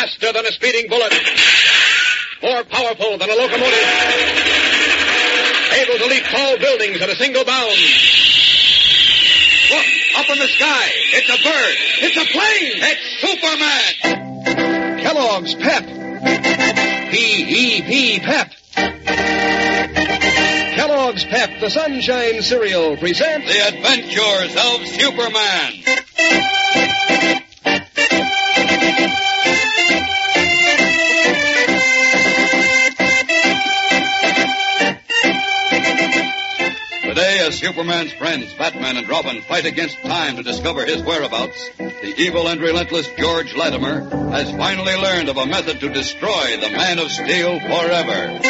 Faster than a speeding bullet. More powerful than a locomotive. Able to leap tall buildings at a single bound. Look, up in the sky. It's a bird. It's a plane. It's Superman. Kellogg's Pep. P-E-P, Pep. Kellogg's Pep, the Sunshine Cereal, presents The Adventures of Superman. Today, as Superman's friends, Batman and Robin, fight against time to discover his whereabouts, the evil and relentless George Latimer has finally learned of a method to destroy the Man of Steel forever.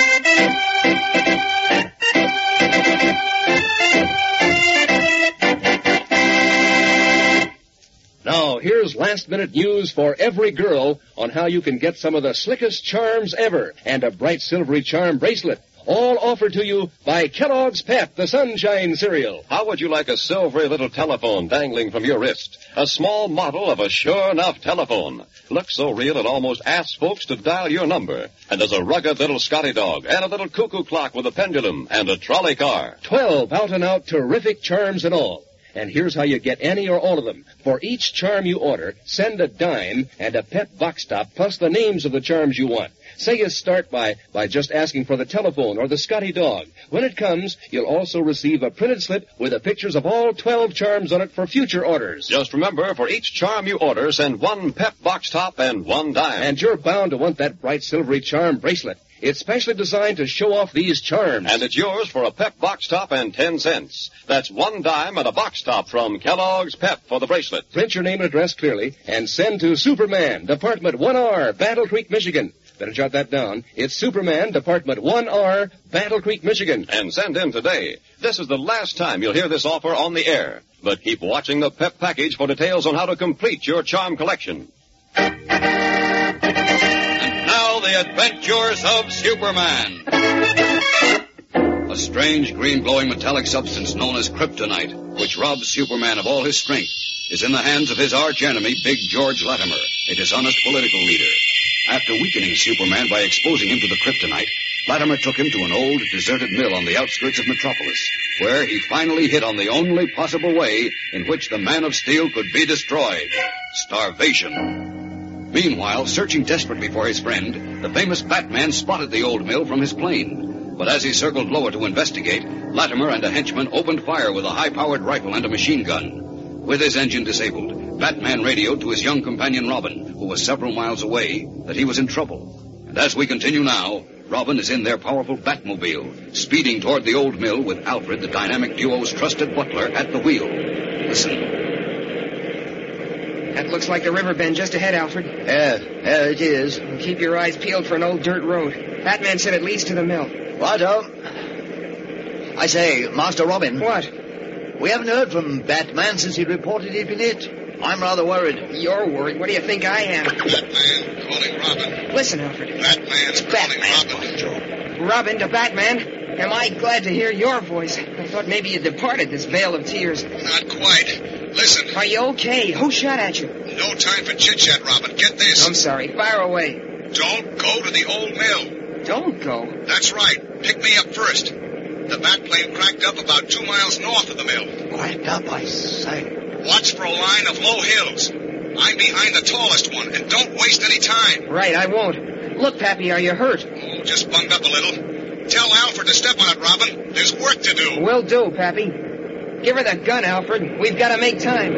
Now, here's last-minute news for every girl on how you can get some of the slickest charms ever and a bright silvery charm bracelet. All offered to you by Kellogg's Pep, the Sunshine Cereal. How would you like a silvery little telephone dangling from your wrist? A small model of a sure-enough telephone. Looks so real it almost asks folks to dial your number. And there's a rugged little Scotty dog, and a little cuckoo clock with a pendulum, and a trolley car. 12 out-and-out terrific charms and all. And here's how you get any or all of them. For each charm you order, send a dime and a Pep box top plus the names of the charms you want. Say you start by just asking for the telephone or the Scotty dog. When it comes, you'll also receive a printed slip with the pictures of all 12 charms on it for future orders. Just remember, for each charm you order, send one Pep box top and one dime. And you're bound to want that bright silvery charm bracelet. It's specially designed to show off these charms. And it's yours for a Pep box top and 10 cents. That's one dime and a box top from Kellogg's Pep for the bracelet. Print your name and address clearly and send to Superman, Department 1R, Battle Creek, Michigan. Better jot that down. It's Superman, Department 1R, Battle Creek, Michigan. And send in today. This is the last time you'll hear this offer on the air. But keep watching the Pep package for details on how to complete your charm collection. The Adventures of Superman. A strange green glowing metallic substance known as kryptonite, which robs Superman of all his strength, is in the hands of his arch-enemy, Big George Latimer, a dishonest political leader. After weakening Superman by exposing him to the kryptonite, Latimer took him to an old, deserted mill on the outskirts of Metropolis, where he finally hit on the only possible way in which the Man of Steel could be destroyed: starvation. Meanwhile, searching desperately for his friend, the famous Batman spotted the old mill from his plane. But as he circled lower to investigate, Latimer and a henchman opened fire with a high-powered rifle and a machine gun. With his engine disabled, Batman radioed to his young companion Robin, who was several miles away, that he was in trouble. And as we continue now, Robin is in their powerful Batmobile, speeding toward the old mill with Alfred, the dynamic duo's trusted butler, at the wheel. Listen. That looks like the river bend just ahead, Alfred. Yeah, it is. And keep your eyes peeled for an old dirt road. Batman said it leads to the mill. Righto. I say, Master Robin. What? We haven't heard from Batman since he reported he'd been hit. I'm rather worried. You're worried. What do you think I am? Batman calling Robin. Listen, Alfred. Batman's calling Robin. Robin to Batman. Am I glad to hear your voice? I thought maybe you departed this vale of tears. Not quite. Listen. Are you okay? Who shot at you? No time for chit-chat, Robin. Get this. I'm sorry. Fire away. Don't go to the old mill. Don't go? That's right. Pick me up first. The Batplane cracked up about 2 miles north of the mill. Cracked up, I say. Watch for a line of low hills. I'm behind the tallest one, and don't waste any time. Right, I won't. Look, Pappy, are you hurt? Oh, just bunged up a little. Tell Alfred to step on it, Robin. There's work to do. Will do, Pappy. Give her the gun, Alfred. We've got to make time.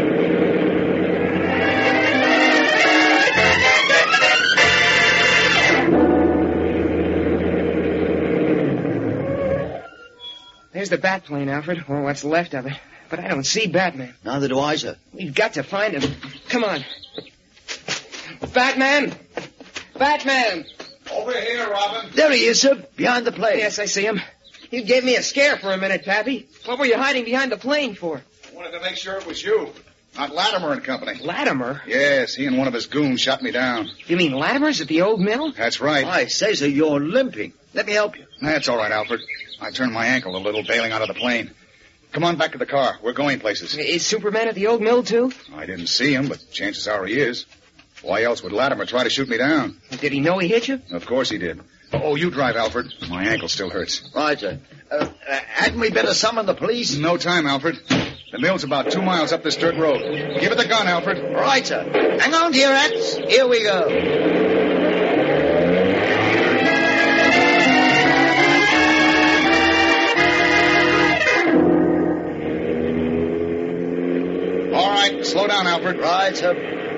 There's the Batplane, Alfred, or what's left of it. But I don't see Batman. Neither do I, sir. We've got to find him. Come on. Batman! Batman! Over here, Robin. There he is, sir, behind the plane. Yes, I see him. You gave me a scare for a minute, Pappy. What were you hiding behind the plane for? I wanted to make sure it was you. Not Latimer and Company. Latimer? Yes, he and one of his goons shot me down. You mean Latimer's at the old mill? That's right. I say, sir, you're limping. Let me help you. That's all right, Alfred. I turned my ankle a little bailing out of the plane. Come on back to the car. We're going places. Is Superman at the old mill, too? I didn't see him, but chances are he is. Why else would Latimer try to shoot me down? Did he know he hit you? Of course he did. Oh, you drive, Alfred. My ankle still hurts. Right, sir. Hadn't we better summon the police? No time, Alfred. The mill's about 2 miles up this dirt road. Give it the gun, Alfred. Right, sir. Hang on to your hats. Here we go. All right, slow down, Alfred. Right, sir.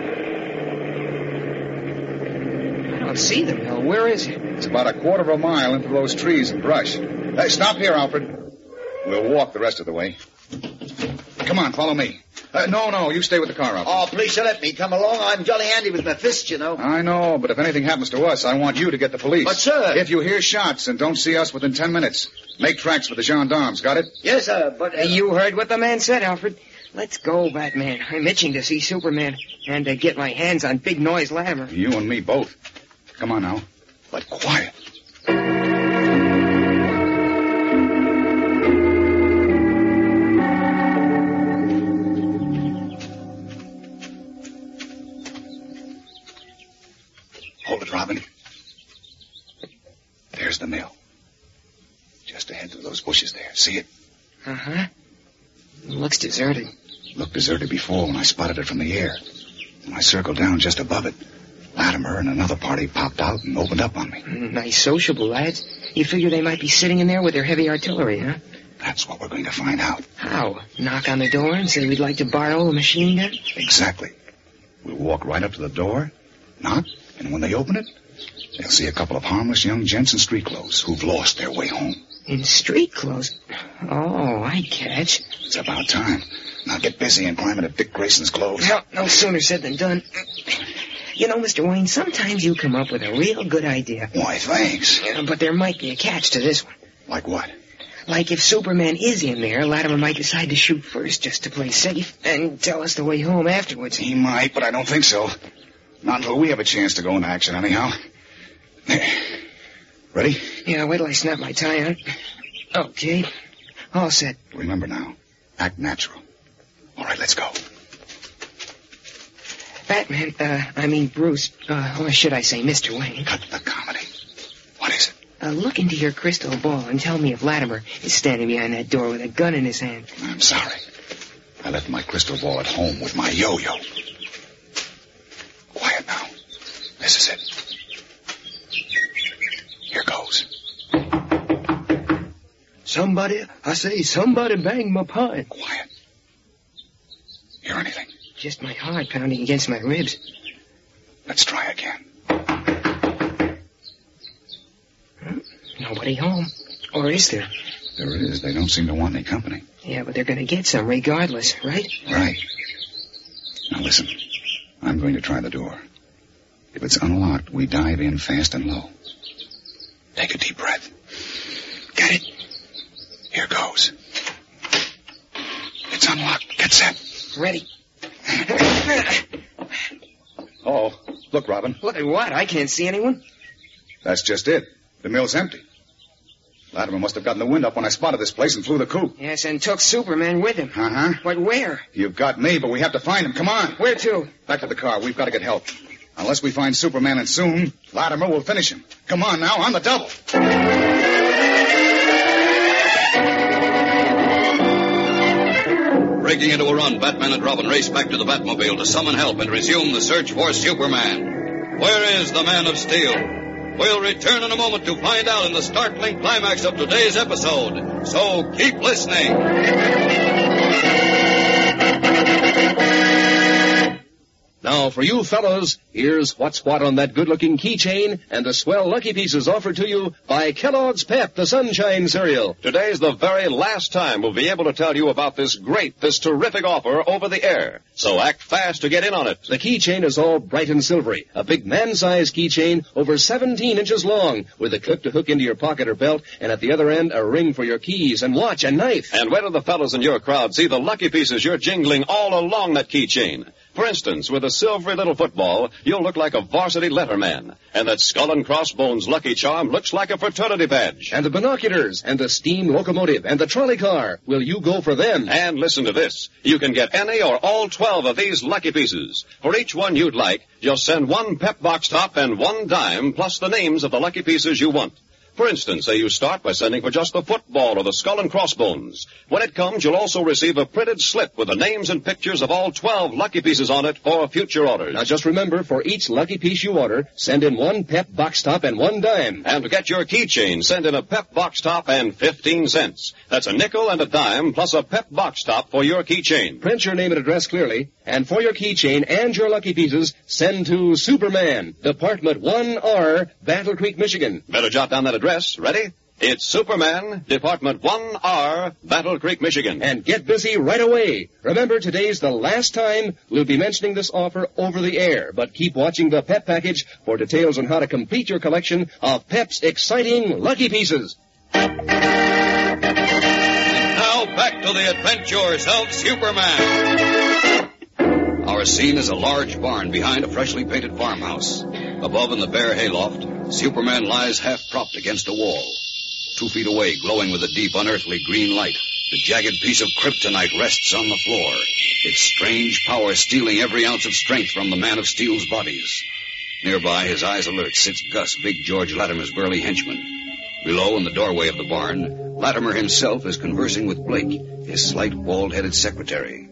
I don't see the mill. Where is it? It's about a quarter of a mile into those trees and brush. Hey, stop here, Alfred. We'll walk the rest of the way. Come on, follow me. No, you stay with the car, Alfred. Oh, please let me come along. I'm jolly handy with my fists, you know. I know, but if anything happens to us, I want you to get the police. But, sir... If you hear shots and don't see us within 10 minutes, make tracks for the gendarmes, got it? Yes, sir, but... You heard what the man said, Alfred. Let's go, Batman. I'm itching to see Superman and to get my hands on Big Noise Latimer. You and me both. Come on now, but quiet. Hold it, Robin. There's the mill. Just ahead through those bushes there. See it? Uh-huh. It looks deserted. Looked deserted before when I spotted it from the air. When I circled down just above it, Latimer and another party popped out and opened up on me. Nice sociable lads. You figure they might be sitting in there with their heavy artillery, huh? That's what we're going to find out. How? Knock on the door and say we'd like to borrow a machine gun? Exactly. We'll walk right up to the door, knock, and when they open it, they'll see a couple of harmless young gents in street clothes who've lost their way home. In street clothes? Oh, I catch. It's about time. Now get busy and climb into Dick Grayson's clothes. Well, no sooner said than done. You know, Mr. Wayne, sometimes you come up with a real good idea. Why, thanks. Yeah, but there might be a catch to this one. Like what? Like if Superman is in there, Latimer might decide to shoot first just to play safe and tell us the way home afterwards. He might, but I don't think so. Not until we have a chance to go into action, anyhow. There. Ready? Yeah, wait till I snap my tie on. Okay. All set. Remember now, act natural. All right, let's go. Batman, Bruce, or should I say Mr. Wayne? Cut the comedy. What is it? Look into your crystal ball and tell me if Latimer is standing behind that door with a gun in his hand. I'm sorry. I left my crystal ball at home with my yo-yo. Quiet now. This is it. Here goes. Somebody banged my pine. Quiet. Hear anything? Just my heart pounding against my ribs. Let's try again. Nobody home. Or is there? There is. They don't seem to want any company. Yeah, but they're going to get some regardless, right? Right. Now listen. I'm going to try the door. If it's unlocked, we dive in fast and low. Take a deep breath. Get it? Here goes. It's unlocked. Get set. Ready. Oh, look, Robin. Look at what? I can't see anyone. That's just it. The mill's empty. Latimer must have gotten the wind up when I spotted this place and flew the coop. Yes, and took Superman with him. Uh-huh. But where? You've got me, but we have to find him. Come on. Where to? Back to the car. We've got to get help. Unless we find Superman, and soon, Latimer will finish him. Come on now, on the double. Breaking into a run, Batman and Robin race back to the Batmobile to summon help and resume the search for Superman. Where is the Man of Steel? We'll return in a moment to find out in the startling climax of today's episode. So keep listening. Now, for you fellows, here's what's what on that good-looking keychain and the swell lucky pieces offered to you by Kellogg's Pep, the Sunshine Cereal. Today's the very last time we'll be able to tell you about this terrific offer over the air. So act fast to get in on it. The keychain is all bright and silvery, a big man-sized keychain over 17 inches long, with a clip to hook into your pocket or belt, and at the other end, a ring for your keys and watch and knife. And where do the fellows in your crowd see the lucky pieces you're jingling all along that keychain? For instance, with a silvery little football, you'll look like a varsity letterman. And that Skull and Crossbones Lucky Charm looks like a fraternity badge. And the binoculars, and the steam locomotive, and the trolley car. Will you go for them? And listen to this. You can get any or all 12 of these lucky pieces. For each one you'd like, you'll send one Pep Box Top and one dime, plus the names of the lucky pieces you want. For instance, say you start by sending for just the football or the Skull and Crossbones. When it comes, you'll also receive a printed slip with the names and pictures of all 12 lucky pieces on it for future orders. Now just remember, for each lucky piece you order, send in one Pep Box Top and one dime. And to get your keychain, send in a Pep Box Top and 15 cents. That's a nickel and a dime plus a Pep Box Top for your keychain. Print your name and address clearly, and for your keychain and your lucky pieces, send to Superman, Department 1R, Battle Creek, Michigan. Better jot down that address. Ready? It's Superman, Department 1R, Battle Creek, Michigan. And get busy right away. Remember, today's the last time we'll be mentioning this offer over the air, but keep watching the Pep package for details on how to complete your collection of Pep's exciting lucky pieces. And now back to the adventures of Superman. Our scene is a large barn behind a freshly painted farmhouse. Above in the bare hayloft, Superman lies half-propped against a wall. 2 feet away, glowing with a deep, unearthly green light, the jagged piece of kryptonite rests on the floor, its strange power stealing every ounce of strength from the Man of Steel's bodies. Nearby, his eyes alert, sits Gus, Big George Latimer's burly henchman. Below, in the doorway of the barn, Latimer himself is conversing with Blake, his slight, bald-headed secretary.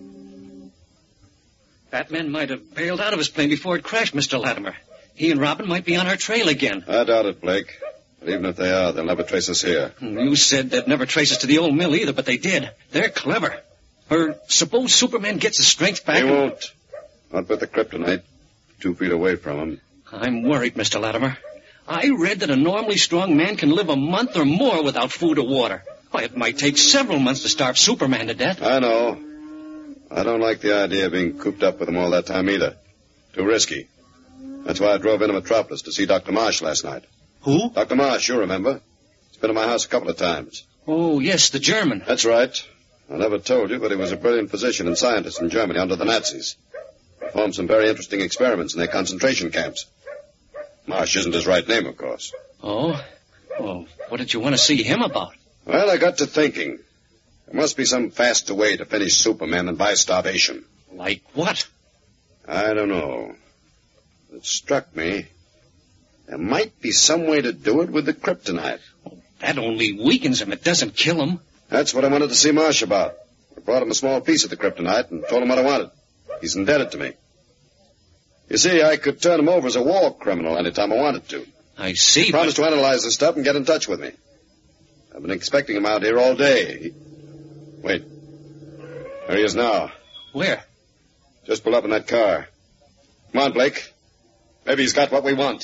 Batman might have bailed out of his plane before it crashed, Mr. Latimer. He and Robin might be on our trail again. I doubt it, Blake. But even if they are, they'll never trace us here. You said they'd never trace us to the old mill either, but they did. They're clever. Or suppose Superman gets his strength back. He won't. Not with the kryptonite. 2 feet away from him. I'm worried, Mr. Latimer. I read that a normally strong man can live a month or more without food or water. Why, it might take several months to starve Superman to death. I know. I don't like the idea of being cooped up with him all that time either. Too risky. That's why I drove into Metropolis to see Dr. Marsh last night. Who? Dr. Marsh, you remember. He's been to my house a couple of times. Oh, yes, the German. That's right. I never told you, but he was a brilliant physician and scientist in Germany under the Nazis. Performed some very interesting experiments in their concentration camps. Marsh isn't his right name, of course. Oh? Well, what did you want to see him about? Well, I got to thinking. There must be some faster way to finish Superman than by starvation. Like what? I don't know. It struck me. There might be some way to do it with the kryptonite. That only weakens him. It doesn't kill him. That's what I wanted to see Marsh about. I brought him a small piece of the kryptonite and told him what I wanted. He's indebted to me. You see, I could turn him over as a war criminal anytime I wanted to. I see. He promised to analyze the stuff and get in touch with me. I've been expecting him out here all day. Wait. There he is now. Where? Just pull up in that car. Come on, Blake. Maybe he's got what we want.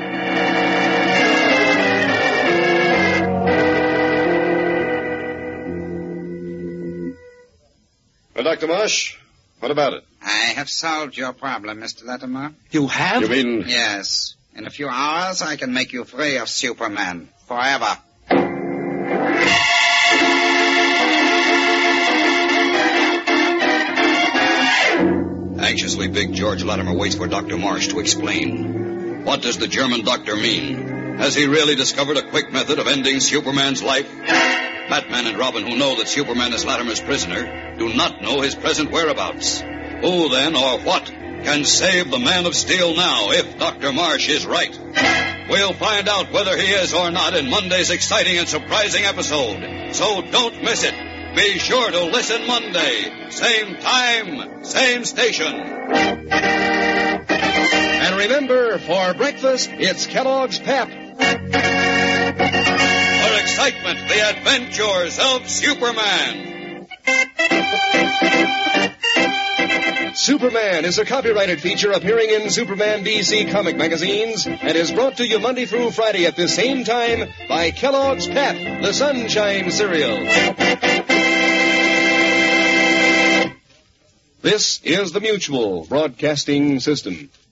Well, Dr. Marsh, what about it? I have solved your problem, Mr. Latimer. You have? You mean... Yes. In a few hours, I can make you free of Superman. Forever. Anxiously, Big George Latimer waits for Dr. Marsh to explain. What does the German doctor mean? Has he really discovered a quick method of ending Superman's life? Batman and Robin, who know that Superman is Latimer's prisoner, do not know his present whereabouts. Who, then, or what, can save the Man of Steel now if Dr. Marsh is right? We'll find out whether he is or not in Monday's exciting and surprising episode. So don't miss it. Be sure to listen Monday. Same time, same station. And remember, for breakfast, it's Kellogg's Pep. For excitement, the adventures of Superman. Superman is a copyrighted feature appearing in Superman DC comic magazines and is brought to you Monday through Friday at the same time by Kellogg's Pep, the Sunshine Cereal. This is the Mutual Broadcasting System.